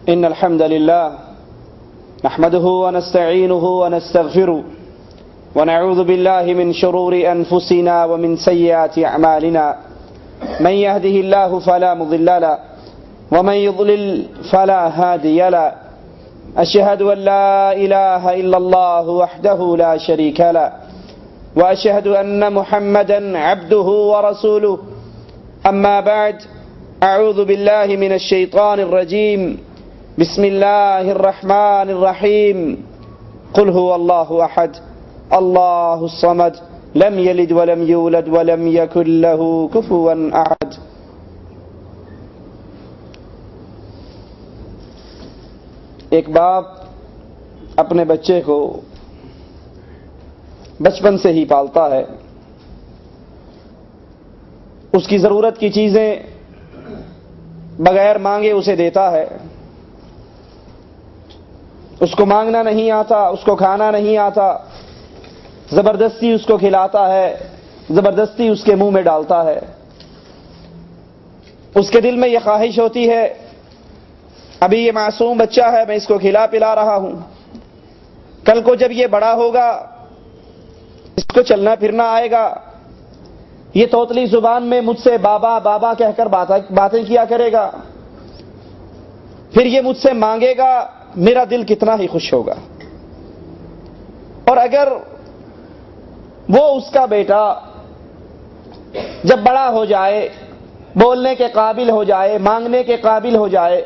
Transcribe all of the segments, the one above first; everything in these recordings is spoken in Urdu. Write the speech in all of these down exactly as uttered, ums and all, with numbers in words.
إن الحمد لله نحمده ونستعينه ونستغفره ونعوذ بالله من شرور أنفسنا ومن سيئات أعمالنا من يهده الله فلا مضل له ومن يضلل فلا هادي له أشهد أن لا إله إلا الله وحده لا شريك له وأشهد أن محمدا عبده ورسوله أما بعد أعوذ بالله من الشيطان الرجيم بسم الله الرحمن الرحيم قل هو الله أحد الله الصمد لم يلد ولم يولد ولم يكن له كفوا أحد. ایک باپ اپنے بچے کو بچپن سے ہی پالتا ہے، اس کی ضرورت کی چیزیں بغیر مانگے اسے دیتا ہے، اس کو مانگنا نہیں آتا، اس کو کھانا نہیں آتا، زبردستی اس کو کھلاتا ہے، زبردستی اس کے منہ میں ڈالتا ہے. اس کے دل میں یہ خواہش ہوتی ہے ابھی یہ معصوم بچہ ہے، میں اس کو کھلا پلا رہا ہوں، کل کو جب یہ بڑا ہوگا اس کو چلنا پھرنا آئے گا، یہ توتلی زبان میں مجھ سے بابا بابا کہہ کر باتیں کیا کرے گا، پھر یہ مجھ سے مانگے گا، میرا دل کتنا ہی خوش ہوگا. اور اگر وہ اس کا بیٹا جب بڑا ہو جائے، بولنے کے قابل ہو جائے، مانگنے کے قابل ہو جائے،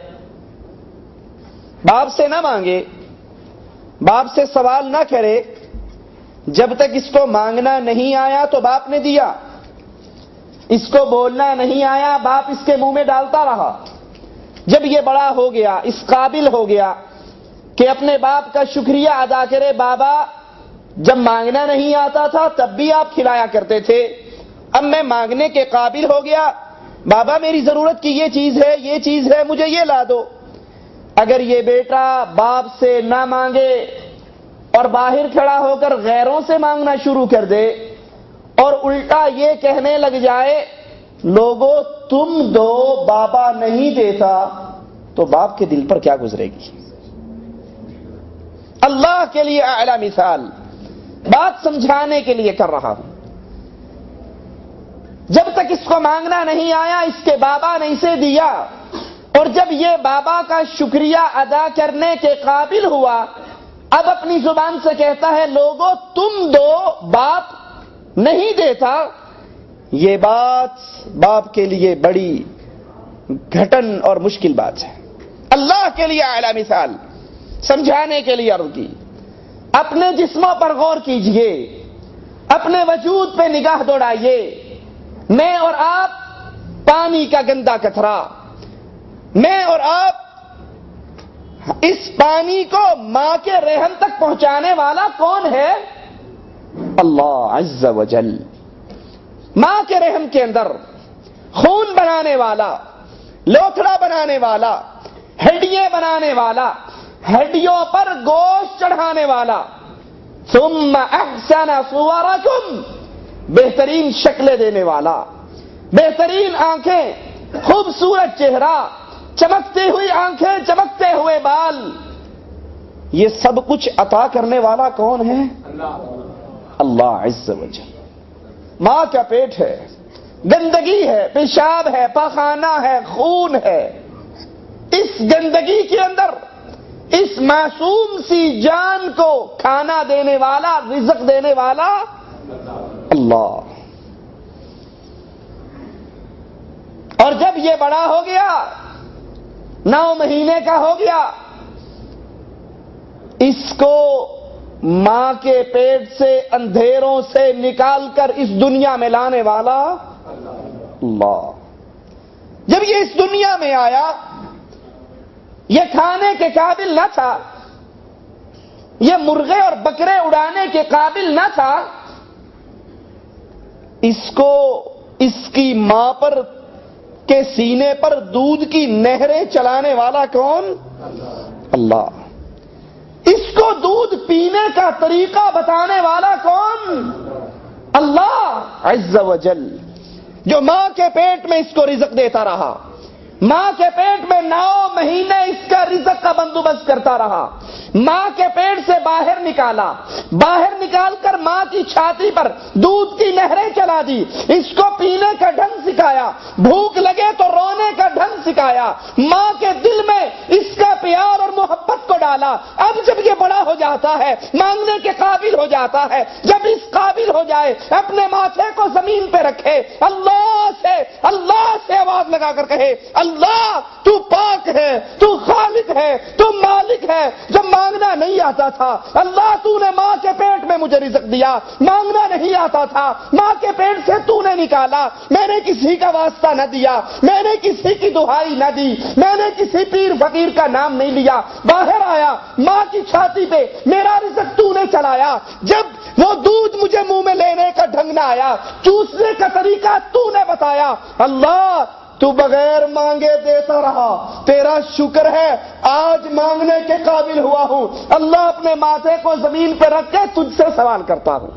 باپ سے نہ مانگے، باپ سے سوال نہ کرے، جب تک اس کو مانگنا نہیں آیا تو باپ نے دیا، اس کو بولنا نہیں آیا باپ اس کے منہ میں ڈالتا رہا. جب یہ بڑا ہو گیا، اس قابل ہو گیا کہ اپنے باپ کا شکریہ ادا کرے، بابا جب مانگنا نہیں آتا تھا تب بھی آپ کھلایا کرتے تھے، اب میں مانگنے کے قابل ہو گیا، بابا میری ضرورت کی یہ چیز ہے، یہ چیز ہے، مجھے یہ لا دو. اگر یہ بیٹا باپ سے نہ مانگے اور باہر کھڑا ہو کر غیروں سے مانگنا شروع کر دے اور الٹا یہ کہنے لگ جائے لوگوں تم دو بابا نہیں دیتا، تو باپ کے دل پر کیا گزرے گی؟ اللہ کے لیے اعلی مثال بات سمجھانے کے لیے کر رہا ہوں. جب تک اس کو مانگنا نہیں آیا اس کے بابا نے اسے دیا، اور جب یہ بابا کا شکریہ ادا کرنے کے قابل ہوا اب اپنی زبان سے کہتا ہے لوگوں تم دو باپ نہیں دیتا. یہ بات باپ کے لیے بڑی گھٹن اور مشکل بات ہے. اللہ کے لیے اعلی مثال سمجھانے کے لیے عرض کی. اپنے جسموں پر غور کیجئے، اپنے وجود پہ نگاہ دوڑائیے. میں اور آپ پانی کا گندا قطرہ، میں اور آپ اس پانی کو ماں کے رحم تک پہنچانے والا کون ہے؟ اللہ عز و جل. ماں کے رحم کے اندر خون بنانے والا، لوتھڑا بنانے والا، ہڈیاں بنانے والا، ہڈیوں پر گوشت چڑھانے والا، ثم احسن صورکم بہترین شکلیں دینے والا، بہترین آنکھیں، خوبصورت چہرہ، چمکتی ہوئی آنکھیں، چمکتے ہوئے بال، یہ سب کچھ عطا کرنے والا کون ہے؟ اللہ عز و جل. ماں کا پیٹ ہے، گندگی ہے، پیشاب ہے، پاخانہ ہے، خون ہے. اس گندگی کے اندر اس معصوم سی جان کو کھانا دینے والا، رزق دینے والا اللہ. اور جب یہ بڑا ہو گیا، نو مہینے کا ہو گیا، اس کو ماں کے پیٹ سے اندھیروں سے نکال کر اس دنیا میں لانے والا اللہ. جب یہ اس دنیا میں آیا یہ کھانے کے قابل نہ تھا، یہ مرغے اور بکرے اڑانے کے قابل نہ تھا، اس کو اس کی ماں پر کے سینے پر دودھ کی نہریں چلانے والا کون؟ اللہ. اس کو دودھ پینے کا طریقہ بتانے والا کون؟ اللہ عز و جل. جو ماں کے پیٹ میں اس کو رزق دیتا رہا، ماں کے پیٹ میں نو مہینے اس کا رزق کا بندوبست کرتا رہا، ماں کے پیٹ سے باہر نکالا، باہر نکال کر ماں کی چھاتی پر دودھ کی نہریں چلا دی، اس کو پینے کا ڈھنگ سکھایا، بھوک لگے تو رونے کا ڈھنگ سکھایا، ماں کے دل میں اس کا پیار اور محبت کو ڈالا۔ اب جب یہ بڑا ہو جاتا ہے، مانگنے کے قابل ہو جاتا ہے، جب اس قابل ہو جائے، اپنے ماتھے کو زمین پہ رکھے، اللہ سے اللہ سے آواز لگا کر کہے، اللہ تو پاک ہے، تو خالق ہے، تو مالک ہے۔ جب مانگنا نہیں آتا تھا، اللہ تو نے ماں کے پیٹ میں مجھے رزق دیا، مانگنا نہیں آتا تھا، ماں کے پیٹ سے تو نے نکالا، میں نے کسی کا واسطہ نہ دیا، میں نے کسی کی دہائی نہ دی، میں نے کسی پیر فقیر کا نام نہیں لیا، باہر آیا ماں کی چھاتی پہ، میرا رزق تو نے چلایا، جب وہ دودھ مجھے منہ میں لینے کا ڈھنگ نہ آیا، چوسنے کا طریقہ تو نے بتایا، اللہ تو بغیر مانگے دیتا رہا، تیرا شکر ہے آج مانگنے کے قابل ہوا ہوں۔ اللہ اپنے ماتھے کو زمین پہ رکھ کے تجھ سے سوال کرتا ہوں۔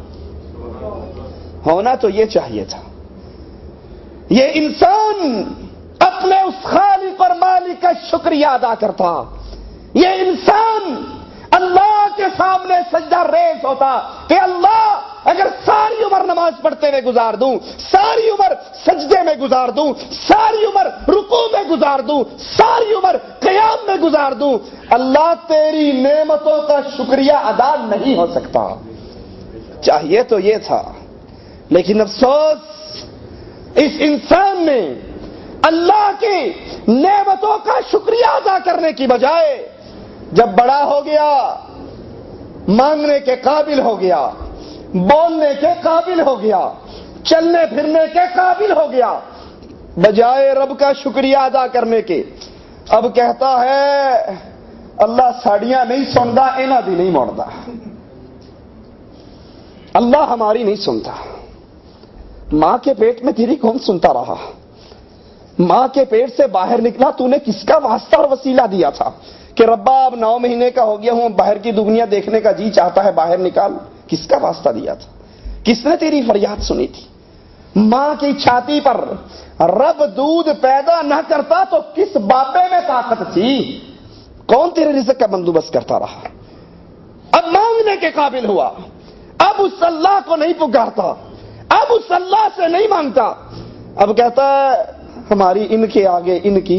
ہونا تو یہ چاہیے تھا، یہ انسان اپنے اس خالق اور مالک کا شکریہ ادا کرتا، یہ انسان اللہ کے سامنے سجدہ ریز ہوتا کہ اللہ اگر ساری عمر نماز پڑھتے ہوئے گزار دوں، ساری عمر سجدے میں گزار دوں، ساری عمر رکوع میں گزار دوں، ساری عمر قیام میں گزار دوں، اللہ تیری نعمتوں کا شکریہ ادا نہیں ہو سکتا۔ چاہیے تو یہ تھا، لیکن افسوس اس انسان نے اللہ کی نعمتوں کا شکریہ ادا کرنے کی بجائے جب بڑا ہو گیا، مانگنے کے قابل ہو گیا، بولنے کے قابل ہو گیا، چلنے پھرنے کے قابل ہو گیا، بجائے رب کا شکریہ ادا کرنے کے اب کہتا ہے اللہ ساڑیاں نہیں سنتا، اینا بھی نہیں موڑتا، اللہ ہماری نہیں سنتا۔ ماں کے پیٹ میں تیری کون سنتا رہا؟ ماں کے پیٹ سے باہر نکلا، تو نے کس کا واسطہ اور وسیلہ دیا تھا کہ ربا اب نو مہینے کا ہو گیا ہوں، باہر کی دنیا دیکھنے کا جی چاہتا ہے، باہر نکال؟ کس کا واسطہ دیا تھا؟ کس نے تیری فریاد سنی تھی؟ ماں کی چھاتی پر رب دودھ پیدا نہ کرتا تو کس باپے میں طاقت تھی؟ کون تیرے رزق کا بندوبست کرتا رہا؟ اب مانگنے کے قابل ہوا، اب اس اللہ کو نہیں پکارتا، اب اس اللہ سے نہیں مانگتا، اب کہتا ہے ہماری ان کے آگے ان کی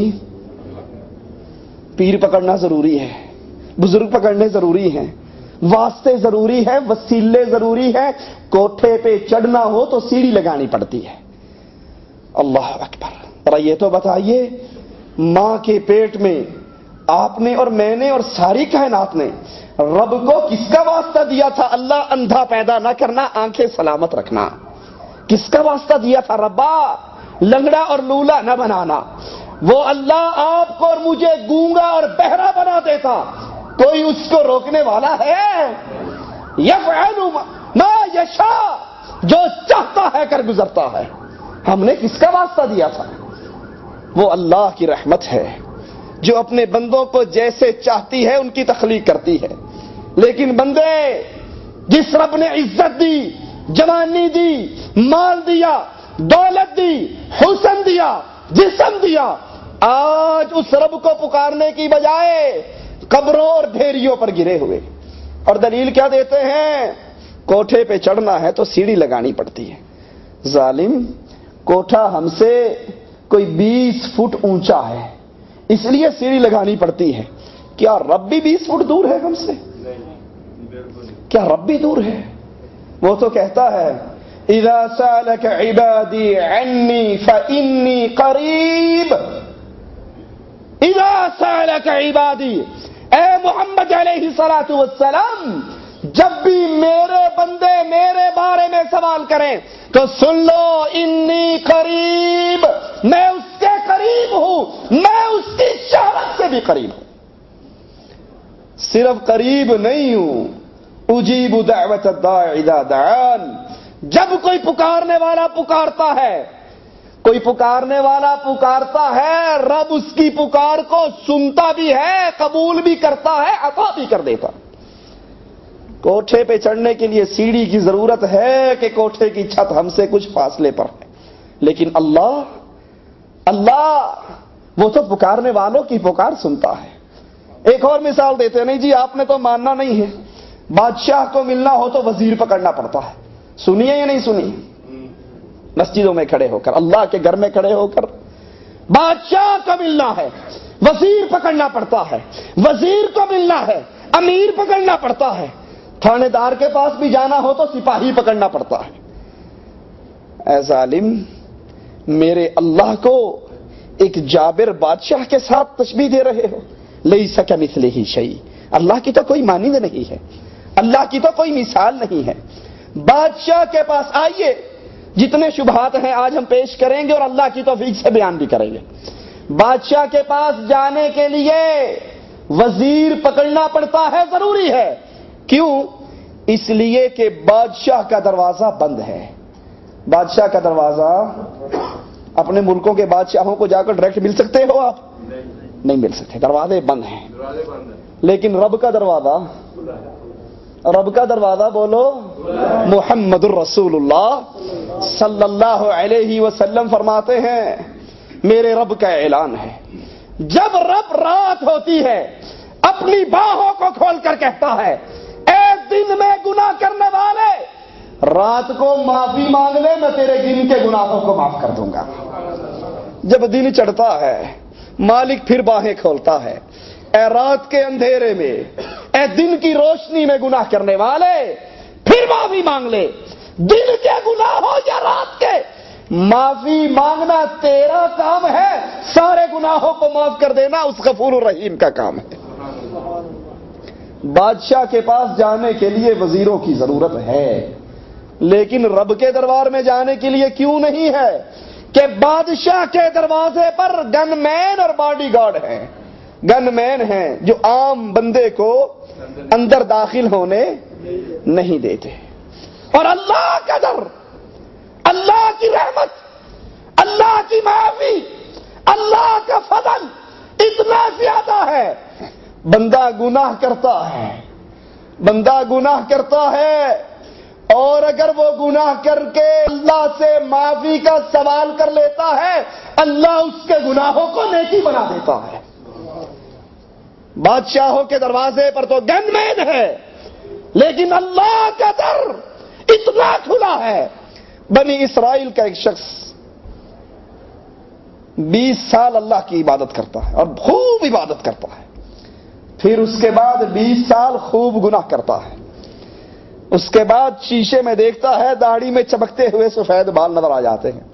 پیر پکڑنا ضروری ہے، بزرگ پکڑنے ذروری ہیں، واسطے ضروری ہے، وسیلے ضروری ہے، کوٹھے پہ چڑھنا ہو تو سیڑھی لگانی پڑتی ہے۔ اللہ اکبر۔ ذرا یہ تو بتائیے، ماں کے پیٹ میں آپ نے اور میں نے اور ساری کائنات نے رب کو کس کا واسطہ دیا تھا؟ اللہ اندھا پیدا نہ کرنا، آنکھیں سلامت رکھنا۔ کس کا واسطہ دیا تھا؟ ربا لنگڑا اور لولا نہ بنانا۔ وہ اللہ آپ کو اور مجھے گونگا اور بہرا بنا دیتا، کوئی اس کو روکنے والا ہے؟ یفعل ما یشاء، جو چاہتا ہے کر گزرتا ہے۔ ہم نے کس کا واسطہ دیا تھا؟ وہ اللہ کی رحمت ہے جو اپنے بندوں کو جیسے چاہتی ہے ان کی تخلیق کرتی ہے، لیکن بندے جس رب نے عزت دی، جوانی دی، مال دیا، دولت دی، حسن دیا، جسم دیا، آج اس رب کو پکارنے کی بجائے قبروں اور ڈھیریوں پر گرے ہوئے۔ اور دلیل کیا دیتے ہیں؟ کوٹھے پہ چڑھنا ہے تو سیڑھی لگانی پڑتی ہے۔ ظالم، کوٹھا ہم سے کوئی بیس فٹ اونچا ہے، اس لیے سیڑھی لگانی پڑتی ہے۔ کیا رب بھی بیس فٹ دور ہے ہم سے؟ کیا رب بھی دور ہے؟ وہ تو کہتا ہے اذا سالك عبادی عنی فانی قریب، اذا سالك عبادی، اے محمد علیہ الصلوۃ والسلام، جب بھی میرے بندے میرے بارے میں سوال کریں تو سن لو، انی قریب، میں اس کے قریب ہوں، میں اس کی شہوت سے بھی قریب ہوں۔ صرف قریب نہیں ہوں، اجیب دعوت الداع اذا دعان، جب کوئی پکارنے والا پکارتا ہے، کوئی پکارنے والا پکارتا ہے، رب اس کی پکار کو سنتا بھی ہے، قبول بھی کرتا ہے، عطا بھی کر دیتا۔ کوٹھے پہ چڑھنے کے لیے سیڑھی کی ضرورت ہے کہ کوٹھے کی چھت ہم سے کچھ فاصلے پر ہے، لیکن اللہ اللہ وہ تو پکارنے والوں کی پکار سنتا ہے. ایک اور مثال دیتے ہیں, نہیں جی آپ نے تو ماننا نہیں ہے, بادشاہ کو ملنا ہو تو وزیر پکڑنا پڑتا ہے. سنیے یا نہیں سنی؟ مسجدوں میں کھڑے ہو کر, اللہ کے گھر میں کھڑے ہو کر بادشاہ کو ملنا ہے, وزیر پکڑنا پڑتا ہے. وزیر کو ملنا ہے, امیر پکڑنا پڑتا ہے. تھانے دار کے پاس بھی جانا ہو تو سپاہی پکڑنا پڑتا ہے. اے ظالم, میرے اللہ کو ایک جابر بادشاہ کے ساتھ تشبیہ دے رہے ہو. لیس کمثلہ شیء, اللہ کی تو کوئی مانند نہیں ہے, اللہ کی تو کوئی مثال نہیں ہے. بادشاہ کے پاس آئیے, جتنے شبہات ہیں آج ہم پیش کریں گے اور اللہ کی توفیق سے بیان بھی کریں گے. بادشاہ کے پاس جانے کے لیے وزیر پکڑنا پڑتا ہے, ضروری ہے. کیوں؟ اس لیے کہ بادشاہ کا دروازہ بند ہے. بادشاہ کا دروازہ, اپنے ملکوں کے بادشاہوں کو جا کر ڈائریکٹ مل سکتے ہو آپ؟ نہیں مل سکتے, دروازے بند ہیں. لیکن رب کا دروازہ, رب کا دروازہ بولو, محمد الرسول اللہ صلی اللہ علیہ وسلم فرماتے ہیں, میرے رب کا اعلان ہے, جب رب رات ہوتی ہے اپنی باہوں کو کھول کر کہتا ہے, اے دن میں گناہ کرنے والے, رات کو معافی مانگ لے, میں تیرے دن کے گناہوں کو معاف کر دوں گا. جب دن چڑھتا ہے مالک پھر باہیں کھولتا ہے, اے رات کے اندھیرے میں, اے دن کی روشنی میں گناہ کرنے والے, پھر معافی مانگ لے. دن کے گناہ ہو یا رات کے, معافی مانگنا تیرا کام ہے, سارے گناہوں کو معاف کر دینا اس غفور الرحیم کا کام ہے. بادشاہ کے پاس جانے کے لیے وزیروں کی ضرورت ہے, لیکن رب کے دربار میں جانے کے لیے کیوں نہیں ہے؟ کہ بادشاہ کے دروازے پر گن مین اور باڈی گارڈ ہیں. گن مین ہیں جو عام بندے کو اندر داخل ہونے نہیں دیتے. اور اللہ کا در, اللہ کی رحمت, اللہ کی معافی, اللہ کا فضل اتنا زیادہ ہے. بندہ گناہ کرتا ہے, بندہ گناہ کرتا ہے, اور اگر وہ گناہ کر کے اللہ سے معافی کا سوال کر لیتا ہے, اللہ اس کے گناہوں کو نیکی بنا دیتا ہے. بادشاہوں کے دروازے پر تو گن مین ہے, لیکن اللہ کا در اتنا کھلا ہے. بنی اسرائیل کا ایک شخص بیس سال اللہ کی عبادت کرتا ہے اور خوب عبادت کرتا ہے, پھر اس کے بعد بیس سال خوب گناہ کرتا ہے. اس کے بعد شیشے میں دیکھتا ہے داڑھی میں چمکتے ہوئے سفید بال نظر آ جاتے ہیں.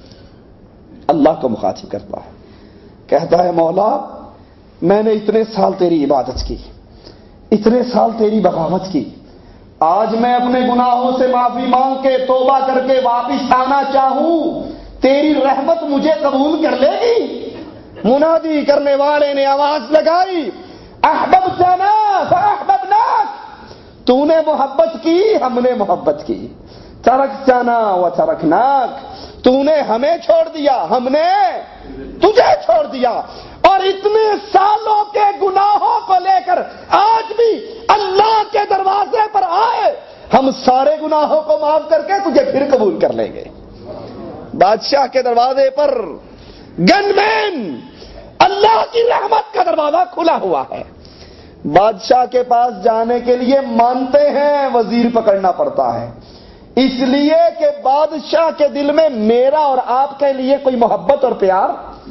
اللہ کو مخاطب کرتا ہے, کہتا ہے مولا میں نے اتنے سال تیری عبادت کی, اتنے سال تیری بغاوت کی, آج میں اپنے گناہوں سے معافی مانگ کے توبہ کر کے واپس آنا چاہوں, تیری رحمت مجھے قبول کر لے گی؟ منادی کرنے والے نے آواز لگائی, احببتنا فاحببناک, تو نے محبت کی ہم نے محبت کی. ترکتنا وترکناک, تو نے ہمیں چھوڑ دیا ہم نے تجھے چھوڑ دیا. اور اتنے سالوں کے گناہوں کو لے کر آج بھی اللہ کے دروازے پر آئے, ہم سارے گناہوں کو معاف کر کے تجھے پھر قبول کر لیں گے. بادشاہ کے دروازے پر گن مین, اللہ کی رحمت کا دروازہ کھلا ہوا ہے. بادشاہ کے پاس جانے کے لیے مانتے ہیں وزیر پکڑنا پڑتا ہے, اس لیے کہ بادشاہ کے دل میں میرا اور آپ کے لیے کوئی محبت اور پیار,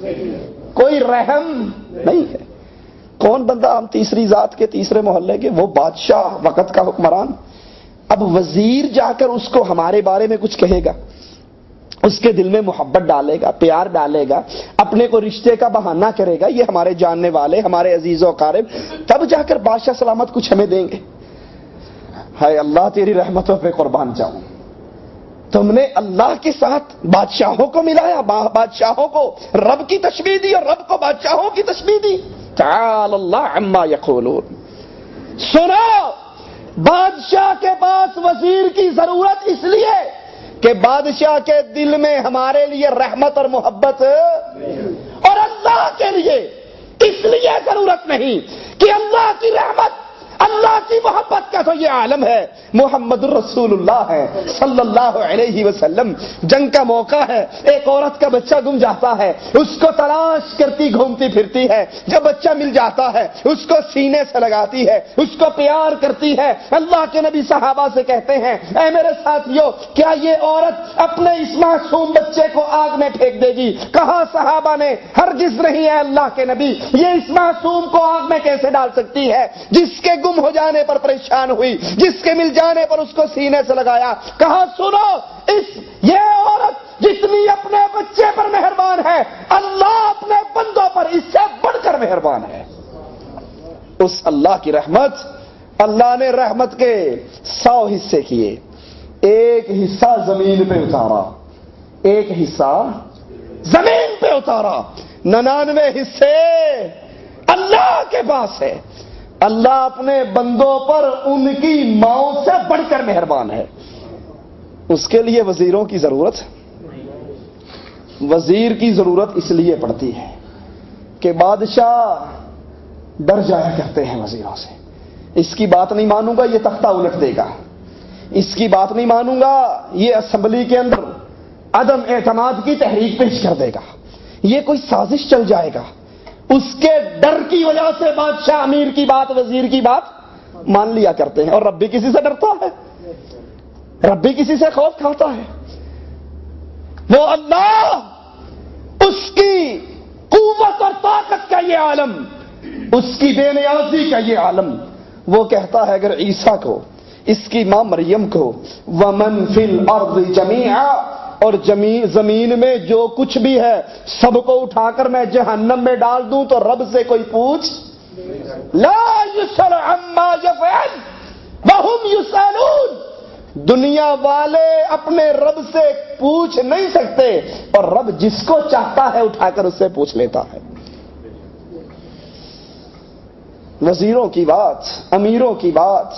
کوئی رحم نہیں ہے. کون بندہ, ہم تیسری ذات کے تیسرے محلے کے, وہ بادشاہ وقت کا حکمران, اب وزیر جا کر اس کو ہمارے بارے میں کچھ کہے گا, اس کے دل میں محبت ڈالے گا, پیار ڈالے گا, اپنے کو رشتے کا بہانہ کرے گا, یہ ہمارے جاننے والے, ہمارے عزیز و قارب, تب جا کر بادشاہ سلامت کچھ ہمیں دیں گے. ہائے اللہ تیری رحمتوں پہ قربان جاؤں, تم نے اللہ کے ساتھ بادشاہوں کو ملایا, بادشاہوں کو رب کی تشبیہ دی اور رب کو بادشاہوں کی تشبیہ دی. تعالی اللہ عما یقولون. سنو, بادشاہ کے پاس وزیر کی ضرورت اس لیے کہ بادشاہ کے دل میں ہمارے لیے رحمت اور محبت, اور اللہ کے لیے اس لیے ضرورت نہیں کہ اللہ کی رحمت, اللہ کی محبت کا تو یہ عالم ہے، محمد الرسول اللہ ہے صلی اللہ علیہ وسلم۔ جنگ کا موقع ہے، ایک عورت کا بچہ گم جاتا ہے، اس کو تلاش کرتی گھومتی پھرتی ہے، جب بچہ مل جاتا ہے اس کو سینے سے لگاتی ہے، اس کو پیار کرتی ہے۔ اللہ کے نبی صحابہ سے کہتے ہیں اے میرے ساتھیو، کیا یہ عورت اپنے اس معصوم بچے کو آگ میں پھینک دے گی؟ کہا صحابہ نے ہرگز نہیں ہے اللہ کے نبی، یہ اس معصوم کو آگ میں کیسے ڈال سکتی ہے؟ جس کے گم ہو جانے پر پریشان ہوئی، جس کے مل جانے پر اس کو سینے سے لگایا۔ کہا سنو، اس یہ عورت جتنی اپنے بچے پر مہربان ہے، اللہ اپنے بندوں پر اس سے بڑھ کر مہربان ہے۔ اس اللہ کی رحمت، اللہ نے رحمت کے سو حصے کیے، ایک حصہ زمین پہ اتارا، ایک حصہ زمین پہ اتارا، ننانوے حصے اللہ کے پاس ہے۔ اللہ اپنے بندوں پر ان کی ماؤں سے بڑھ کر مہربان ہے۔ اس کے لیے وزیروں کی ضرورت، وزیر کی ضرورت اس لیے پڑتی ہے کہ بادشاہ ڈر جایا کرتے ہیں وزیروں سے، اس کی بات نہیں مانوں گا یہ تختہ الٹ دے گا، اس کی بات نہیں مانوں گا یہ اسمبلی کے اندر عدم اعتماد کی تحریک پیش کر دے گا، یہ کوئی سازش چل جائے گا۔ اس کے ڈر کی وجہ سے بادشاہ امیر کی بات، وزیر کی بات مان لیا کرتے ہیں۔ اور رب بھی کسی سے ڈرتا ہے، رب بھی کسی سے خوف کھاتا ہے۔ وہ اللہ، اس کی قوت اور طاقت کا یہ عالم، اس کی بے نیازی کا یہ عالم، وہ کہتا ہے اگر عیسیٰ کو، اس کی ماں مریم کو، وَمَن فِي الْأَرْضِ جَمِيعًا، اور زمین میں جو کچھ بھی ہے سب کو اٹھا کر میں جہنم میں ڈال دوں تو رب سے کوئی پوچھ لا يسأل عما يفعل وهم يسألون، دنیا والے اپنے رب سے پوچھ نہیں سکتے اور رب جس کو چاہتا ہے اٹھا کر اس سے پوچھ لیتا ہے۔ وزیروں کی بات، امیروں کی بات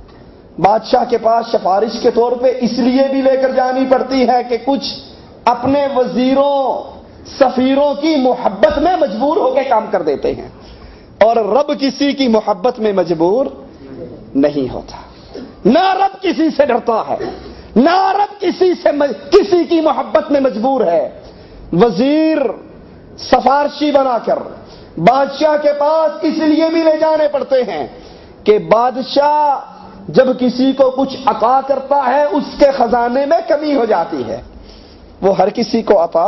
بادشاہ کے پاس سفارش کے طور پہ اس لیے بھی لے کر جانی پڑتی ہے کہ کچھ اپنے وزیروں سفیروں کی محبت میں مجبور ہو کے کام کر دیتے ہیں، اور رب کسی کی محبت میں مجبور نہیں ہوتا، نہ رب کسی سے ڈرتا ہے، نہ رب کسی سے کسی کی محبت میں مجبور ہے۔ وزیر سفارشی بنا کر بادشاہ کے پاس اس لیے بھی لے جانے پڑتے ہیں کہ بادشاہ جب کسی کو کچھ عطا کرتا ہے اس کے خزانے میں کمی ہو جاتی ہے، وہ ہر کسی کو عطا،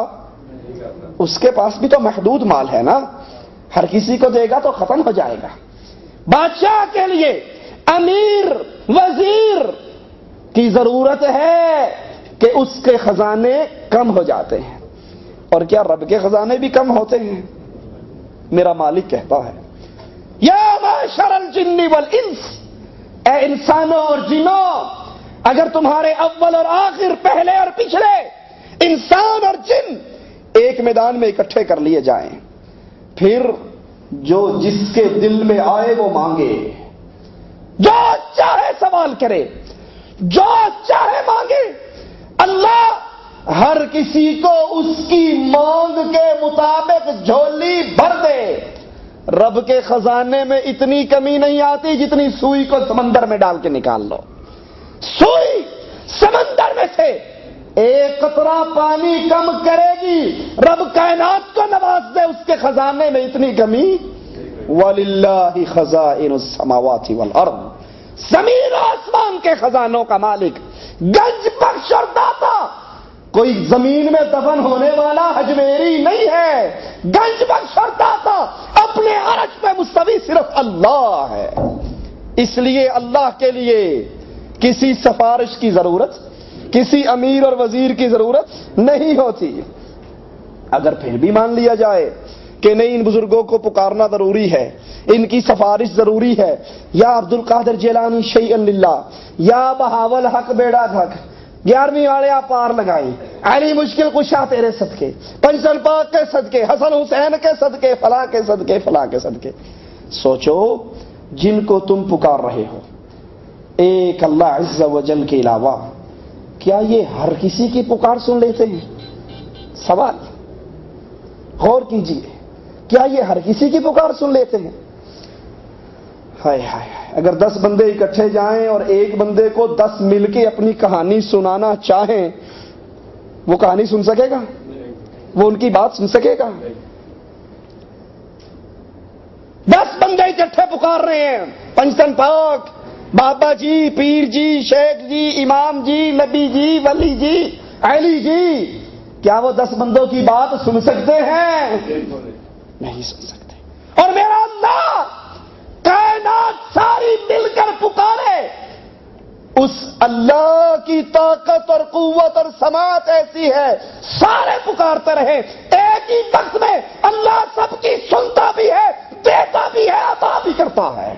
اس کے پاس بھی تو محدود مال ہے نا، ہر کسی کو دے گا تو ختم ہو جائے گا۔ بادشاہ کے لیے امیر وزیر کی ضرورت ہے کہ اس کے خزانے کم ہو جاتے ہیں، اور کیا رب کے خزانے بھی کم ہوتے ہیں؟ میرا مالک کہتا ہے یا معشر الجن والانس، اے انسانوں اور جنوں، اگر تمہارے اول اور آخر، پہلے اور پچھلے انسان اور جن ایک میدان میں اکٹھے کر لیے جائیں، پھر جو جس کے دل میں آئے وہ مانگے، جو چاہے سوال کرے، جو چاہے مانگے، اللہ ہر کسی کو اس کی مانگ کے مطابق جھولی بھر دے۔ رب کے خزانے میں اتنی کمی نہیں آتی جتنی سوئی کو سمندر میں ڈال کے نکال لو، سوئی سمندر میں سے ایک قطرہ پانی کم کرے گی، رب کائنات کو نواز دے، اس کے خزانے میں اتنی کمی۔ وَلِلَّهِ خَزَائِنُ السَّمَاوَاتِ وَالْأَرْضِ، زمین و آسمان کے خزانوں کا مالک، گنج بخش اور داتا، کوئی زمین میں دفن ہونے والا حجمیری نہیں ہے، گنج بخش اور داتا اپنے عرش پہ مستوی صرف اللہ ہے۔ اس لیے اللہ کے لیے کسی سفارش کی ضرورت، کسی امیر اور وزیر کی ضرورت نہیں ہوتی۔ اگر پھر بھی مان لیا جائے کہ نہیں، ان بزرگوں کو پکارنا ضروری ہے، ان کی سفارش ضروری ہے، یا عبد القادر جیلانی شیئا للہ، یا بہاول حق بیڑا گھک، گیارہویں والے آپ پار لگائی، علی مشکل کشا تیرے صدقے، پنچل پاک کے صدقے، حسن حسین کے صدقے، فلاں کے صدقے، فلاں کے صدقے۔ سوچو جن کو تم پکار رہے ہو ایک اللہ عز و جل کے علاوہ، کیا یہ ہر کسی کی پکار سن لیتے ہیں؟ سوال غور کیجیے، کیا یہ ہر کسی کی پکار سن لیتے ہیں؟ ہائے ہائے، اگر دس بندے اکٹھے جائیں اور ایک بندے کو دس مل کے اپنی کہانی سنانا چاہیں، وہ کہانی سن سکے گا؟ وہ ان کی بات سن سکے گا؟ دس بندے اکٹھے پکار رہے ہیں، پنجتن پاک، بابا جی، پیر جی، شیخ جی، امام جی، نبی جی، ولی جی، علی جی، کیا وہ دس بندوں کی بات سن سکتے ہیں؟ نہیں سن سکتے۔ اور میرا اللہ کائنات ساری مل کر پکارے، اس اللہ کی طاقت اور قوت اور سماعت ایسی ہے، سارے پکارتے رہے ایک ہی وقت میں، اللہ سب کی سنتا بھی ہے، دیتا بھی ہے، عطا بھی کرتا ہے۔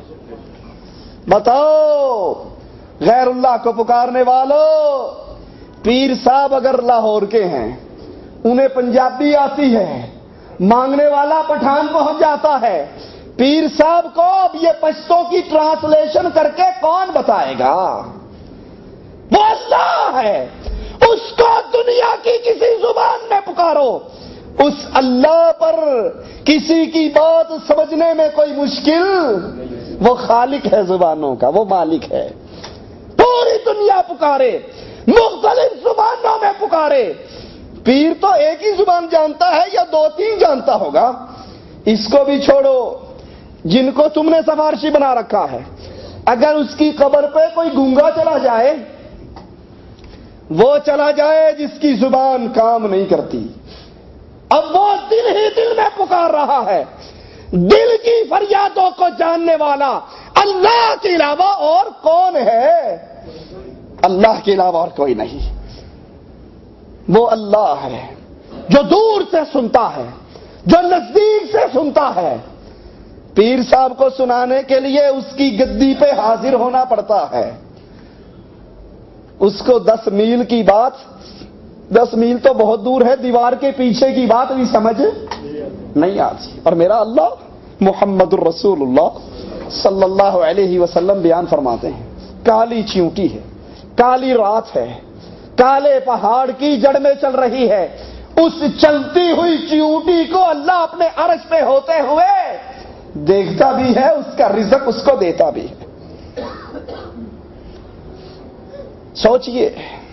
بتاؤ غیر اللہ کو پکارنے والوں، پیر صاحب اگر لاہور کے ہیں، انہیں پنجابی آتی ہے، مانگنے والا پٹھان پہنچ جاتا ہے، پیر صاحب کو اب یہ پشتوں کی ٹرانسلیشن کر کے کون بتائے گا؟ وہ اللہ ہے، اس کو دنیا کی کسی زبان میں پکارو، اس اللہ پر کسی کی بات سمجھنے میں کوئی مشکل، وہ خالق ہے زبانوں کا، وہ مالک ہے، پوری دنیا پکارے، مختلف زبانوں میں پکارے، پیر تو ایک ہی زبان جانتا ہے یا دو تین جانتا ہوگا، اس کو بھی چھوڑو، جن کو تم نے سفارشی بنا رکھا ہے، اگر اس کی قبر پہ کوئی گونگا چلا جائے، وہ چلا جائے جس کی زبان کام نہیں کرتی، اب وہ دل ہی دل میں پکار رہا ہے، دل کی فریادوں کو جاننے والا اللہ کے علاوہ اور کون ہے؟ اللہ کے علاوہ اور کوئی نہیں، وہ اللہ ہے جو دور سے سنتا ہے، جو نزدیک سے سنتا ہے۔ پیر صاحب کو سنانے کے لیے اس کی گدی پہ حاضر ہونا پڑتا ہے، اس کو دس میل کی بات، دس میل تو بہت دور ہے، دیوار کے پیچھے کی بات بھی سمجھ نہیں آتی۔ اور میرا اللہ محمد الرسول اللہ صلی اللہ علیہ وسلم بیان فرماتے ہیں، کالی چیونٹی ہے، کالی رات ہے، کالے پہاڑ کی جڑ میں چل رہی ہے، اس چلتی ہوئی چیونٹی کو اللہ اپنے عرش پہ ہوتے ہوئے دیکھتا بھی ہے، اس کا رزق اس کو دیتا بھی ہے۔ سوچئے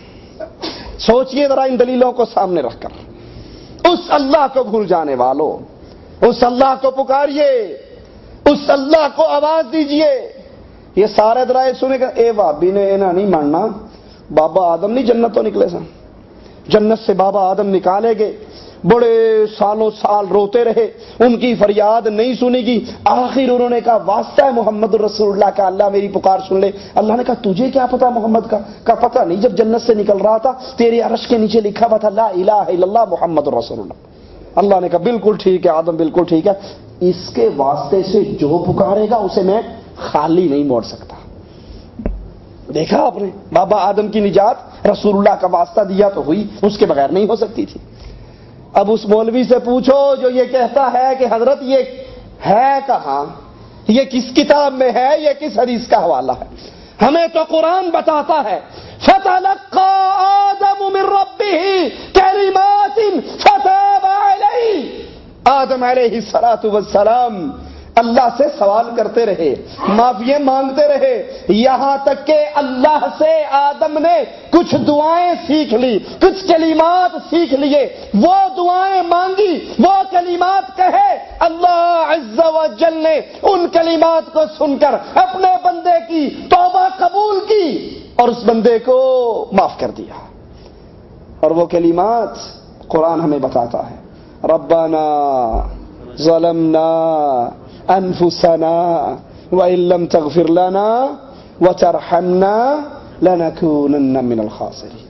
سوچئے ذرا ان دلیلوں کو سامنے رکھ کر، اس اللہ کو بھول جانے والوں، اس اللہ کو پکاریے، اس اللہ کو آواز دیجئے۔ یہ سارے درائے سنے گا، اے بابی نے انہاں نہیں ماننا، بابا آدم نہیں جنت تو نکلے سن، جنت سے بابا آدم نکالے گئے، بڑے سالوں سال روتے رہے، ان کی فریاد نہیں سنی گی، آخر انہوں نے کہا واسطہ ہے محمد رسول اللہ کا، اللہ میری پکار سن لے۔ اللہ نے کہا تجھے کیا پتا محمد کا؟ کہا پتہ نہیں، جب جنت سے نکل رہا تھا تیرے عرش کے نیچے لکھا ہوا تھا لا الہ الا اللہ محمد رسول اللہ۔ اللہ نے کہا بالکل ٹھیک ہے آدم، بالکل ٹھیک ہے، اس کے واسطے سے جو پکارے گا اسے میں خالی نہیں موڑ سکتا۔ دیکھا آپ نے، بابا آدم کی نجات رسول اللہ کا واسطہ دیا تو ہوئی، اس کے بغیر نہیں ہو سکتی تھی۔ اب اس مولوی سے پوچھو جو یہ کہتا ہے کہ حضرت یہ ہے کہاں، یہ کس کتاب میں ہے، یہ کس حدیث کا حوالہ ہے؟ ہمیں تو قرآن بتاتا ہے فَتَلَقَّى آدَمُ مِن رَبِّهِ كَلِمَاتٍ فَتَابَ عَلَيْهِ، آدم علیہ الصلوۃ والسلام اللہ سے سوال کرتے رہے، معافی مانگتے رہے، یہاں تک کہ اللہ سے آدم نے کچھ دعائیں سیکھ لی، کچھ کلمات سیکھ لیے، وہ دعائیں مانگی، وہ کلمات کہے، اللہ عز و جل نے ان کلمات کو سن کر اپنے بندے کی توبہ قبول کی اور اس بندے کو معاف کر دیا۔ اور وہ کلمات قرآن ہمیں بتاتا ہے، ربنا ظلمنا انفسنا وان لم تغفر لنا وترحمنا لنكونن من الخاسرین۔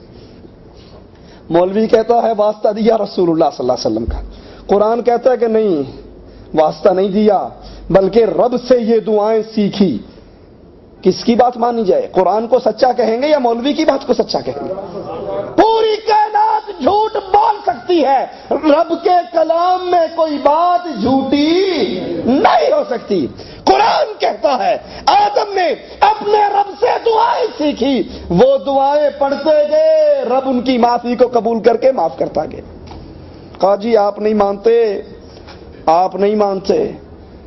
مولوی کہتا ہے واسطہ دیا رسول اللہ صلی اللہ علیہ وسلم کا، قرآن کہتا ہے کہ نہیں واسطہ نہیں دیا، بلکہ رب سے یہ دعائیں سیکھی۔ کس کی بات مانی جائے، قرآن کو سچا کہیں گے یا مولوی کی بات کو سچا کہیں گے؟ پوری کائنات جھوٹ بول سکتی ہے، رب کے کلام میں کوئی بات جھوٹی نہیں ہو سکتی۔ قرآن کہتا ہے آدم نے اپنے رب سے دعائیں سیکھی، وہ دعائیں پڑھتے گئے، رب ان کی معافی کو قبول کر کے معاف کرتا گیا۔ کہا جی آپ نہیں مانتے، آپ نہیں مانتے،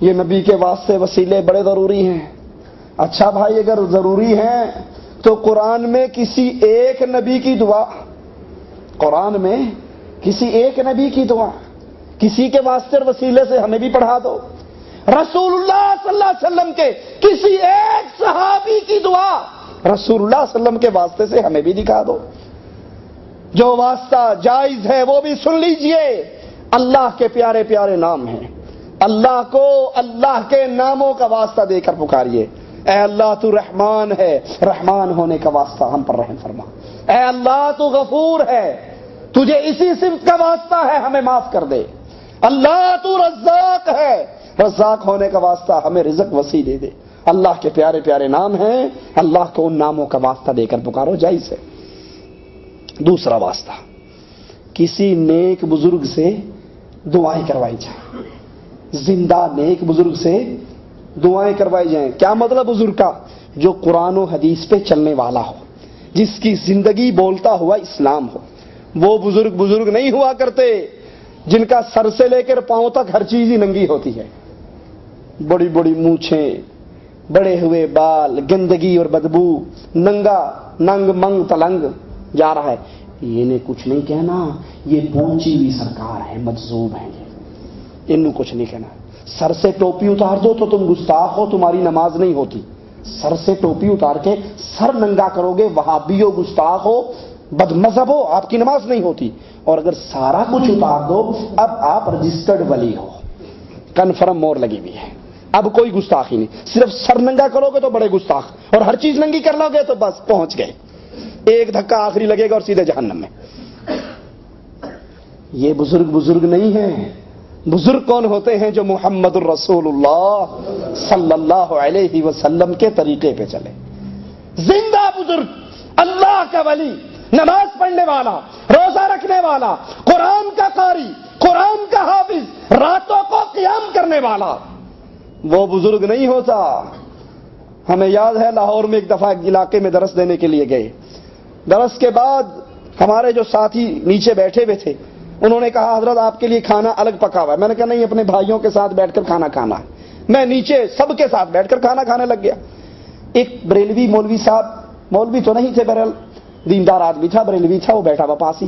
یہ نبی کے واسطے وسیلے بڑے ضروری ہیں. اچھا بھائی اگر ضروری ہیں تو قرآن میں کسی ایک نبی کی دعا، قرآن میں کسی ایک نبی کی دعا کسی کے واسطے اور وسیلے سے ہمیں بھی پڑھا دو. رسول اللہ صلی اللہ علیہ وسلم کے کسی ایک صحابی کی دعا رسول اللہ صلی اللہ علیہ وسلم کے واسطے سے ہمیں بھی دکھا دو. جو واسطہ جائز ہے وہ بھی سن لیجئے. اللہ کے پیارے پیارے نام ہیں. اللہ کو اللہ کے ناموں کا واسطہ دے کر پکاریے. اے اللہ تو رحمان ہے، رحمان ہونے کا واسطہ ہم پر رحم فرما. اے اللہ تو غفور ہے، تجھے اسی صفت کا واسطہ ہے ہمیں معاف کر دے. اللہ تو رزاق ہے، رزاق ہونے کا واسطہ ہمیں رزق وسیع دے دے. اللہ کے پیارے پیارے نام ہیں، اللہ کو ان ناموں کا واسطہ دے کر پکارو، جائز ہے. دوسرا واسطہ، کسی نیک بزرگ سے دعائیں کروائی جائیں. زندہ نیک بزرگ سے دعائیں کروائی جائیں. کیا مطلب بزرگ کا؟ جو قرآن و حدیث پہ چلنے والا ہو، جس کی زندگی بولتا ہوا اسلام ہو. وہ بزرگ بزرگ نہیں ہوا کرتے جن کا سر سے لے کر پاؤں تک ہر چیز ہی ننگی ہوتی ہے. بڑی بڑی مونچھیں، بڑے ہوئے بال، گندگی اور بدبو، ننگا ننگ منگ تلنگ جا رہا ہے. یہ نے کچھ نہیں کہنا، یہ پہنچی ہوئی سرکار ہے، مجذوب ہے. انہوں کچھ نہیں کہنا. سر سے ٹوپی اتار دو تو تم گستاخ ہو، تمہاری نماز نہیں ہوتی. سر سے ٹوپی اتار کے سر ننگا کرو گے، وہابی ہو، گستاخ ہو، بد مذہب ہو، آپ کی نماز نہیں ہوتی. اور اگر سارا کچھ اتار دو، اب آپ رجسٹرڈ ولی ہو، کنفرم مور لگی ہوئی ہے. اب کوئی گستاخی نہیں. صرف سر ننگا کرو گے تو بڑے گستاخ، اور ہر چیز ننگی کر لو گے تو بس پہنچ گئے. ایک دھکا آخری لگے گا اور سیدھے جہنم میں. یہ بزرگ بزرگ نہیں ہیں. بزرگ کون ہوتے ہیں؟ جو محمد الرسول اللہ صلی اللہ علیہ وسلم کے طریقے پہ چلے. زندہ بزرگ، اللہ کا ولی، نماز پڑھنے والا، روزہ رکھنے والا، قرآن کا قاری، قرآن کا حافظ، راتوں کو قیام کرنے والا، وہ بزرگ نہیں ہوتا. ہمیں یاد ہے لاہور میں ایک دفعہ ایک علاقے میں درس دینے کے لیے گئے. درس کے بعد ہمارے جو ساتھی نیچے بیٹھے ہوئے تھے انہوں نے کہا حضرت آپ کے لیے کھانا الگ پکا ہوا ہے. میں نے کہا نہیں، اپنے بھائیوں کے ساتھ بیٹھ کر کھانا کھانا ہے. میں نیچے سب کے ساتھ بیٹھ کر کھانا کھانے لگ گیا. ایک بریلوی مولوی صاحب، مولوی تو نہیں تھے بہرحال دیندار آدمی تھا، بریلوی تھا، وہ بیٹھا ہوا پاس ہی.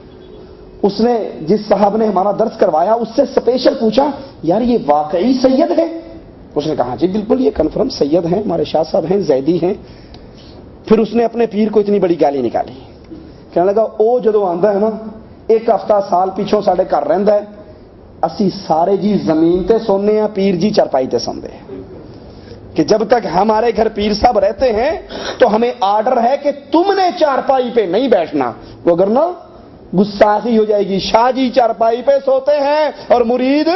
اس نے جس صاحب نے ہمارا درس کروایا اس سے اسپیشل پوچھا یار یہ واقعی سید ہے؟ اس نے کہا جی بالکل یہ کنفرم سید ہیں، ہمارے شاہ صاحب ہیں، زیدی ہیں. پھر اس نے اپنے پیر کو اتنی بڑی گالی نکالی. کہنے لگا او جدو آندا ہے نا ایک ہفتہ سال پیچھوں ساڈے گھر رہندا ہے، اسی سارے جی زمین تے سونے ہیں، پیر جی چرپائی تے سوندے ہیں. کہ جب تک ہمارے گھر پیر صاحب رہتے ہیں تو ہمیں آرڈر ہے کہ تم نے چارپائی پہ نہیں بیٹھنا، وگرنہ گستاخی ہو جائے گی. شاہ جی چارپائی پہ سوتے ہیں اور مرید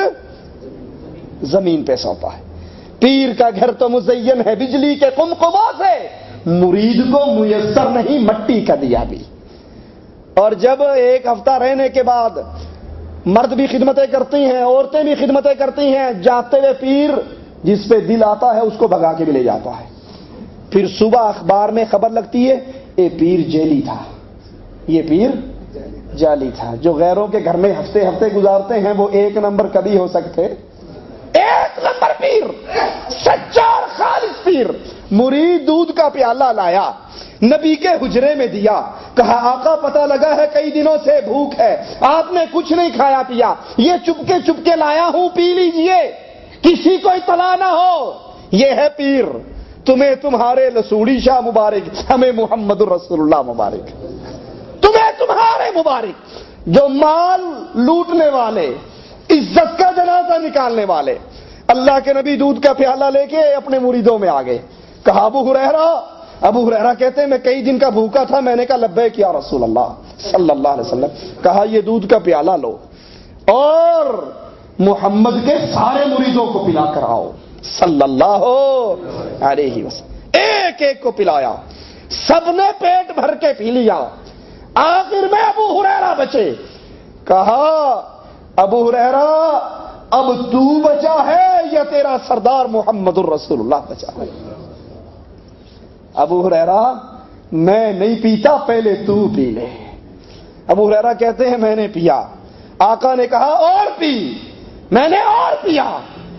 زمین پہ سوتا ہے. پیر کا گھر تو مزین ہے بجلی کے قمقموں سے، مرید کو میسر نہیں مٹی کا دیا بھی. اور جب ایک ہفتہ رہنے کے بعد مرد بھی خدمتیں کرتی ہیں، عورتیں بھی خدمتیں کرتی ہیں، جاتے ہوئے پیر جس پہ دل آتا ہے اس کو بھگا کے بھی لے جاتا ہے. پھر صبح اخبار میں خبر لگتی ہے یہ پیر جیلی تھا، یہ پیر جعلی تھا. جو غیروں کے گھر میں ہفتے ہفتے گزارتے ہیں وہ ایک نمبر کبھی ہو سکتے. ایک نمبر پیر، سچا اور خالص پیر. مرید دودھ کا پیالہ لایا، نبی کے حجرے میں دیا، کہا آقا پتہ لگا ہے کئی دنوں سے بھوک ہے، آپ نے کچھ نہیں کھایا پیا، یہ چپکے چپکے لایا ہوں پی لیجئے، کسی کو اطلاع نہ ہو. یہ ہے پیر. تمہیں تمہارے لسوڑی شاہ مبارک، ہمیں محمد الرسول اللہ مبارک. تمہیں تمہارے مبارک جو مال لوٹنے والے، عزت کا جنازہ نکالنے والے. اللہ کے نبی دودھ کا پیالہ لے کے اپنے مریدوں میں آ گئے. کہا ابو ہریرہ، ابو ہریرہ کہتے ہیں میں کئی دن کا بھوکا تھا. میں نے کہا لبیک یا رسول اللہ صلی اللہ علیہ وسلم. کہا یہ دودھ کا پیالہ لو اور محمد کے سارے مریدوں کو پلا کر آؤ صلی اللہ علیہ وسلم. ایک ایک کو پلایا، سب نے پیٹ بھر کے پی لیا. آخر میں ابو ہریرہ بچے. کہا ابو ہریرہ اب تو بچا ہے یا تیرا سردار محمد الرسول اللہ بچا ہے؟ ابو ہریرہ میں نہیں پیتا، پہلے تو پی لے. ابو ہریرہ کہتے ہیں میں نے پیا. آقا نے کہا اور پی. میں نے اور پیا.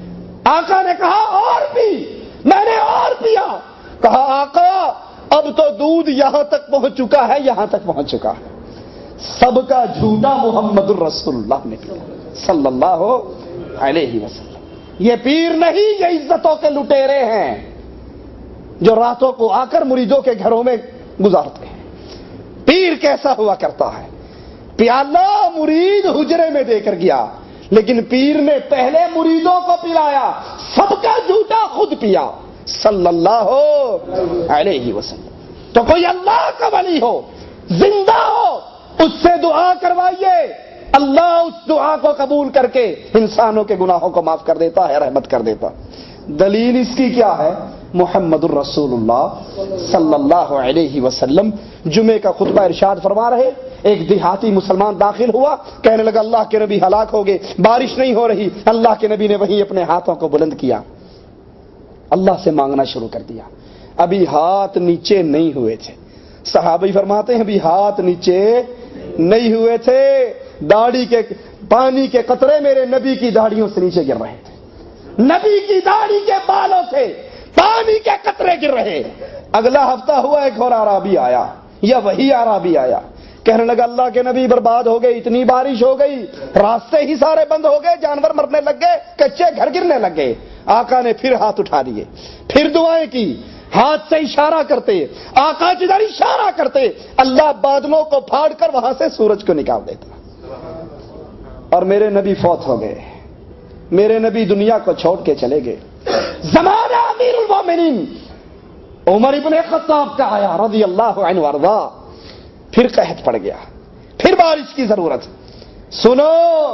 آقا نے کہا اور پی، میں نے اور پیا، کہا آقا اب تو دودھ یہاں تک پہنچ چکا ہے، یہاں تک پہنچ چکا ہے، سب کا جھوٹا محمد الرسول اللہ نے پیا صلی اللہ علیہ وسلم۔ یہ پیر نہیں، یہ عزتوں کے لٹیرے ہیں جو راتوں کو آ کر مریدوں کے گھروں میں گزارتے ہیں۔ پیر کیسا ہوا کرتا ہے؟ پیالہ مرید حجرے میں دے کر گیا، لیکن پیر نے پہلے مریدوں کو پلایا، سب کا جھوٹا خود پیا صلی اللہ علیہ وسلم۔ تو کوئی اللہ کا ولی ہو، زندہ ہو، اس سے دعا کروائیے، اللہ اس دعا کو قبول کر کے انسانوں کے گناہوں کو معاف کر دیتا ہے، رحمت کر دیتا۔ دلیل اس کی کیا ہے؟ محمد الرسول اللہ صلی اللہ علیہ وسلم جمعے کا خطبہ ارشاد فرما رہے، ایک دیہاتی مسلمان داخل ہوا، کہنے لگا اللہ کے نبی ہلاک ہو گئے، بارش نہیں ہو رہی۔ اللہ کے نبی نے وہیں اپنے ہاتھوں کو بلند کیا، اللہ سے مانگنا شروع کر دیا۔ ابھی ہاتھ نیچے نہیں ہوئے تھے، صحابی فرماتے ہیں ابھی ہاتھ نیچے نہیں ہوئے تھے، داڑھی کے پانی کے قطرے میرے نبی کی داڑھیوں سے نیچے گر رہے تھے، نبی کی داڑھی کے بالوں سے پانی کے قطرے گر رہے۔ اگلا ہفتہ ہوا، ایک اور عربی آیا، یا وہی عربی آیا، کہنے لگا اللہ کے نبی برباد ہو گئی، اتنی بارش ہو گئی، راستے ہی سارے بند ہو گئے، جانور مرنے لگ گئے، کچے گھر گرنے لگ گئے۔ آقا نے پھر ہاتھ اٹھا دیے، پھر دعائیں کی، ہاتھ سے اشارہ کرتے، آقا جدھر اشارہ کرتے اللہ بادلوں کو پھاڑ کر وہاں سے سورج کو نکال دیتا، اور میرے نبی فوت ہو گئے، میرے نبی دنیا کو چھوڑ کے چلے گئے۔ زمانہ امیر المومنین عمر ابن خطاب کا آیا رضی اللہ عنہ وارضا، پھر قحط پڑ گیا، پھر بارش کی ضرورت۔ سنو،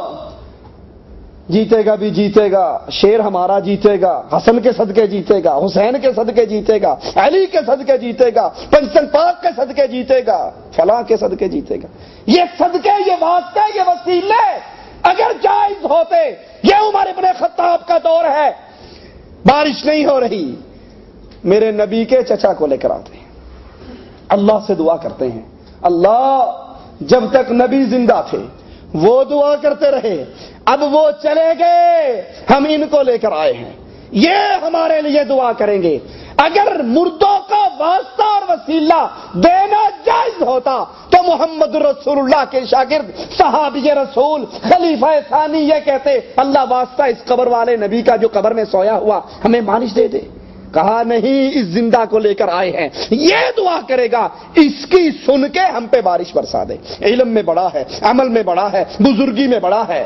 جیتے گا بھی جیتے گا، شیر ہمارا جیتے گا، حسن کے صدقے جیتے گا، حسین کے صدقے جیتے گا، علی کے صدقے جیتے گا، پنچن پاک کے صدقے جیتے گا، فلاں کے صدقے جیتے گا۔ یہ صدقے، یہ واسطے، یہ وسیلے اگر جائز ہوتے، یہ عمر ابن خطاب کا دور ہے، بارش نہیں ہو رہی، میرے نبی کے چچا کو لے کر آتے ہیں، اللہ سے دعا کرتے ہیں، اللہ جب تک نبی زندہ تھے وہ دعا کرتے رہے، اب وہ چلے گئے، ہم ان کو لے کر آئے ہیں، یہ ہمارے لیے دعا کریں گے۔ اگر مردوں کا واسطہ اور وسیلہ دینا جائز ہوتا تو محمد رسول اللہ کے شاگرد صحابی رسول خلیفہ ثانی یہ کہتے اللہ واسطہ اس قبر والے نبی کا جو قبر میں سویا ہوا ہمیں بارش دے دے۔ کہا نہیں، اس زندہ کو لے کر آئے ہیں، یہ دعا کرے گا اس کی سن کے ہم پہ بارش برسا دے۔ علم میں بڑا ہے، عمل میں بڑا ہے، بزرگی میں بڑا ہے۔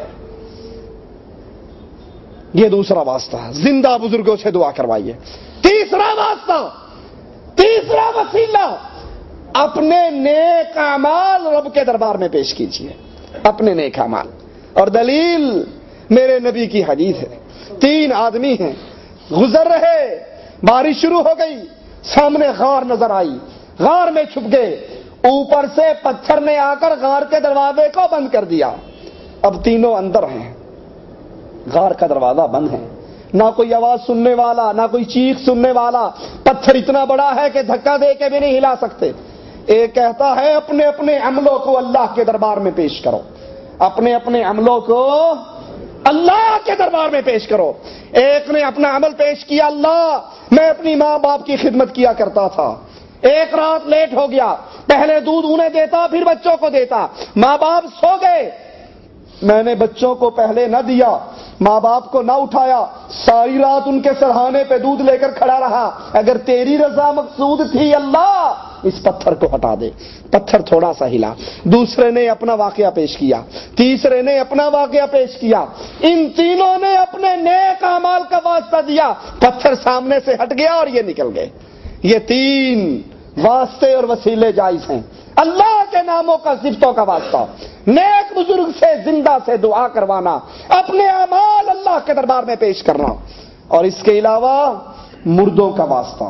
یہ دوسرا واسطہ، زندہ بزرگوں سے دعا کروائیے۔ تیسرا واسطہ، تیسرا وسیلہ، اپنے نیک اعمال رب کے دربار میں پیش کیجیے، اپنے نیک اعمال۔ اور دلیل میرے نبی کی حدیث ہے، تین آدمی ہیں، گزر رہے، بارش شروع ہو گئی، سامنے غار نظر آئی، غار میں چھپ گئے، اوپر سے پتھر نے آ کر غار کے دروازے کو بند کر دیا۔ اب تینوں اندر ہیں، غار کا دروازہ بند ہے، نہ کوئی آواز سننے والا، نہ کوئی چیخ سننے والا، پتھر اتنا بڑا ہے کہ دھکا دے کے بھی نہیں ہلا سکتے۔ ایک کہتا ہے اپنے اپنے عملوں کو اللہ کے دربار میں پیش کرو، اپنے اپنے عملوں کو اللہ کے دربار میں پیش کرو۔ ایک نے اپنا عمل پیش کیا، اللہ میں اپنی ماں باپ کی خدمت کیا کرتا تھا، ایک رات لیٹ ہو گیا، پہلے دودھ انہیں دیتا پھر بچوں کو دیتا، ماں باپ سو گئے، میں نے بچوں کو پہلے نہ دیا، ماں باپ کو نہ اٹھایا، ساری رات ان کے سرہانے پہ دودھ لے کر کھڑا رہا، اگر تیری رضا مقصود تھی اللہ اس پتھر کو ہٹا دے۔ پتھر تھوڑا سا ہلا، دوسرے نے اپنا واقعہ پیش کیا، تیسرے نے اپنا واقعہ پیش کیا، ان تینوں نے اپنے نیک اعمال کا واسطہ دیا، پتھر سامنے سے ہٹ گیا اور یہ نکل گئے۔ یہ تین واسطے اور وسیلے جائز ہیں، اللہ کے ناموں کا، صفتوں کا واسطہ، نیک بزرگ سے زندہ سے دعا کروانا، اپنے اعمال اللہ کے دربار میں پیش کرنا، اور اس کے علاوہ مردوں کا واسطہ،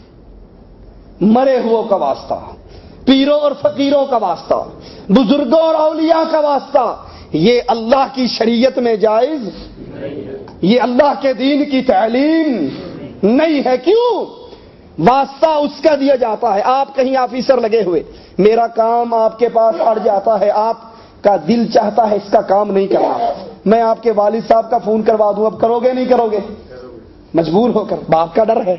مرے ہوئوں کا واسطہ، پیروں اور فقیروں کا واسطہ، بزرگوں اور اولیاء کا واسطہ، یہ اللہ کی شریعت میں جائز، یہ اللہ کے دین کی تعلیم نہیں ہے۔ کیوں؟ واسطہ اس کا دیا جاتا ہے، آپ کہیں آفیسر لگے ہوئے، میرا کام آپ کے پاس اڑ جاتا ہے، آپ کا دل چاہتا ہے اس کا کام نہیں کرنا، میں آپ کے والد صاحب کا فون کروا دوں، اب کرو گے نہیں کرو گے؟ مجبور ہو کر، باپ کا ڈر ہے،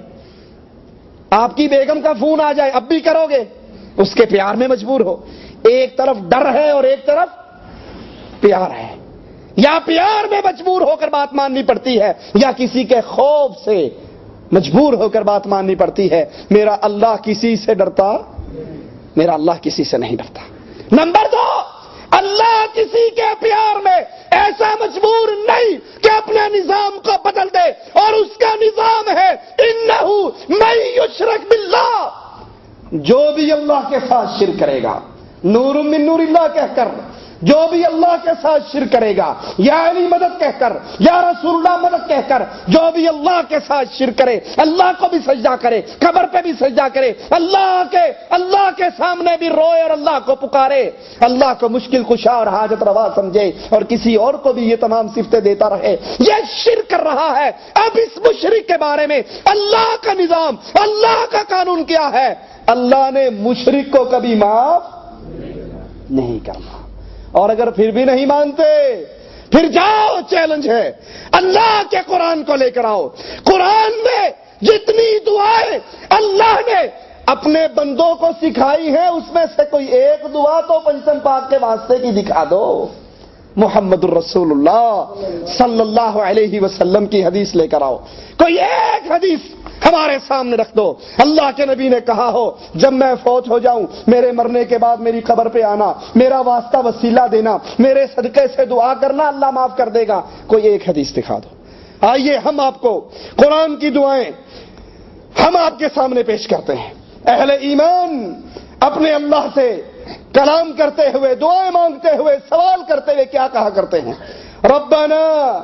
آپ کی بیگم کا فون آ جائے اب بھی کرو گے، اس کے پیار میں مجبور ہو. ایک طرف ڈر ہے اور ایک طرف پیار ہے. یا پیار میں مجبور ہو کر بات ماننی پڑتی ہے، یا کسی کے خوف سے مجبور ہو کر بات ماننی پڑتی ہے. میرا اللہ کسی سے ڈرتا، میرا اللہ کسی سے نہیں ڈرتا. نمبر دو، اللہ کسی کے پیار میں ایسا مجبور نہیں کہ اپنے نظام کو بدل دے، اور اس کا نظام ہے انہ من یشرک باللہ، جو بھی اللہ کے ساتھ شرک کرے گا، نور من نور اللہ کہہ کر جو بھی اللہ کے ساتھ شرک کرے گا، یا علی مدد کہہ کر، یا رسول اللہ مدد کہہ کر، جو بھی اللہ کے ساتھ شرک کرے، اللہ کو بھی سجدہ کرے، قبر پہ بھی سجدہ کرے، اللہ کے اللہ کے سامنے بھی روئے اور اللہ کو پکارے، اللہ کو مشکل کشا اور حاجت روا سمجھے، اور کسی اور کو بھی یہ تمام صفتیں دیتا رہے، یہ شرک کر رہا ہے. اب اس مشرک کے بارے میں اللہ کا نظام، اللہ کا قانون کیا ہے؟ اللہ نے مشرک کو کبھی معاف نہیں کرنا. اور اگر پھر بھی نہیں مانتے، پھر جاؤ، چیلنج ہے، اللہ کے قرآن کو لے کر آؤ. قرآن میں جتنی دعائیں اللہ نے اپنے بندوں کو سکھائی ہیں، اس میں سے کوئی ایک دعا تو پنجتن پاک کے واسطے کی دکھا دو. محمد الرسول اللہ صلی اللہ علیہ وسلم کی حدیث لے کر آؤ، کوئی ایک حدیث ہمارے سامنے رکھ دو. اللہ کے نبی نے کہا ہو جب میں فوت ہو جاؤں، میرے مرنے کے بعد میری قبر پہ آنا، میرا واسطہ وسیلہ دینا، میرے صدقے سے دعا کرنا، اللہ معاف کر دے گا. کوئی ایک حدیث دکھا دو. آئیے ہم آپ کو قرآن کی دعائیں ہم آپ کے سامنے پیش کرتے ہیں. اہل ایمان اپنے اللہ سے کلام کرتے ہوئے، دعائیں مانگتے ہوئے، سوال کرتے ہوئے کیا کہا کرتے ہیں؟ ربنا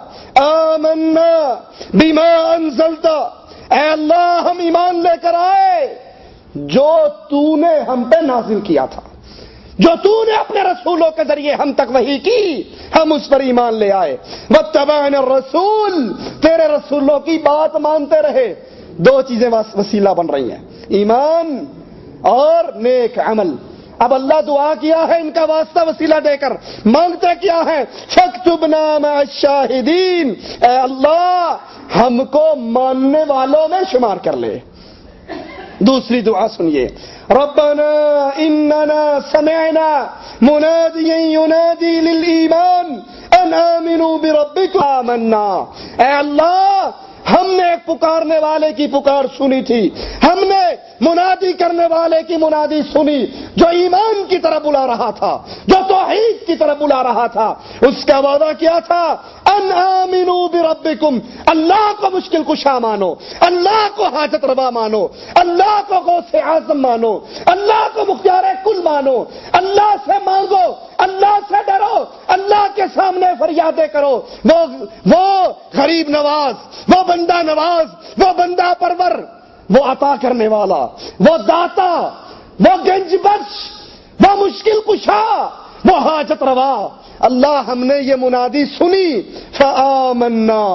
آمنا بما انزلت، اے اللہ ہم ایمان لے کر آئے جو تو نے ہم پہ نازل کیا تھا، جو تو نے اپنے رسولوں کے ذریعے ہم تک وحی کی، ہم اس پر ایمان لے آئے. واتبعنا الرسول، تیرے رسولوں کی بات مانتے رہے. دو چیزیں وسیلہ بن رہی ہیں، ایمان اور نیک عمل. اب اللہ دعا کیا ہے ان کا واسطہ وسیلہ دے کر، مانگتے کیا ہے؟ فاکتبنا مع الشاہدین، اے اللہ ہم کو ماننے والوں میں شمار کر لے. دوسری دعا سنیے، ربنا اننا سمعنا منادیا ینادی للایمان ان آمنوا بربکم آمنا، اے اللہ ہم نے ایک پکارنے والے کی پکار سنی تھی، ہم نے منادی کرنے والے کی منادی سنی، جو ایمان کی طرف بلا رہا تھا، جو توحید کی طرف بلا رہا تھا. اس کا وعدہ کیا تھا؟ ان آمنوا بربکم، اللہ کو مشکل کشا مانو، اللہ کو حاجت روا مانو، اللہ کو غوث اعظم مانو، اللہ کو مختار کل مانو، اللہ سے مانگو، اللہ سے ڈرو، اللہ کے سامنے فریادیں کرو. وہ وہ غریب نواز، وہ بندہ نواز، وہ بندہ پرور، وہ عطا کرنے والا، وہ داتا، وہ گنج بخش، وہ مشکل کشا، وہ حاجت روا. اللہ ہم نے یہ منادی سنی، فآمنا،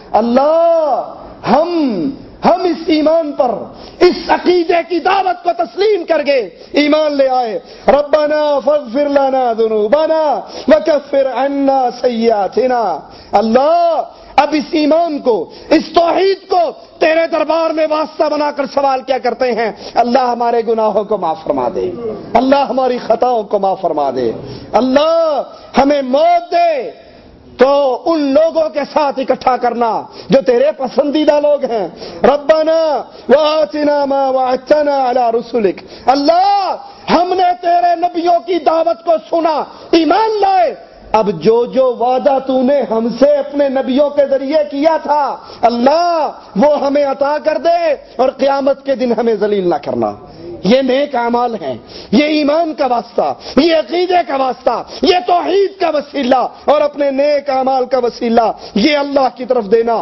اللہ ہم ہم اس ایمان پر، اس عقیدے کی دعوت کو تسلیم کر کے ایمان لے آئے. ربنا فاغفر لنا ذنوبنا وکفر عنا سیئاتنا. اللہ اب اس ایمان کو، اس توحید کو تیرے دربار میں واسطہ بنا کر سوال کیا کرتے ہیں، اللہ ہمارے گناہوں کو معاف فرما دے، اللہ ہماری خطاؤں کو معاف فرما دے، اللہ ہمیں موت دے تو ان لوگوں کے ساتھ اکٹھا کرنا جو تیرے پسندیدہ لوگ ہیں. ربنا وآتنا ما وعدتنا علی رسلک، اللہ ہم نے تیرے نبیوں کی دعوت کو سنا، ایمان لائے، اب جو جو وعدہ تو نے ہم سے اپنے نبیوں کے ذریعے کیا تھا اللہ وہ ہمیں عطا کر دے، اور قیامت کے دن ہمیں ذلیل نہ کرنا. یہ نیک اعمال ہیں، یہ ایمان کا واسطہ، یہ عقیدے کا واسطہ، یہ توحید کا وسیلہ، اور اپنے نیک اعمال کا وسیلہ یہ اللہ کی طرف دینا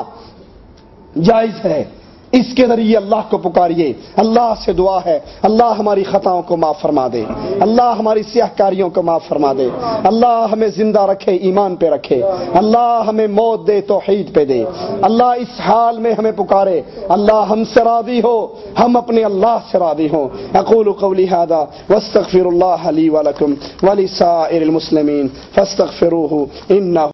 جائز ہے. اس کے ذریعے اللہ کو پکاریے. اللہ سے دعا ہے اللہ ہماری خطاؤں کو معاف فرما دے، اللہ ہماری سیاہ کاریوں کو معاف فرما دے، اللہ ہمیں زندہ رکھے، ایمان پہ رکھے، اللہ ہمیں موت دے، توحید پہ دے. اللہ اس حال میں ہمیں پکارے، اللہ ہم سے راضی ہو، ہم اپنے اللہ سے راضی ہوں. اقول قولی ھذا واستغفر اللہ لی ولکم ولسائر المسلمین فاستغفروہ انہ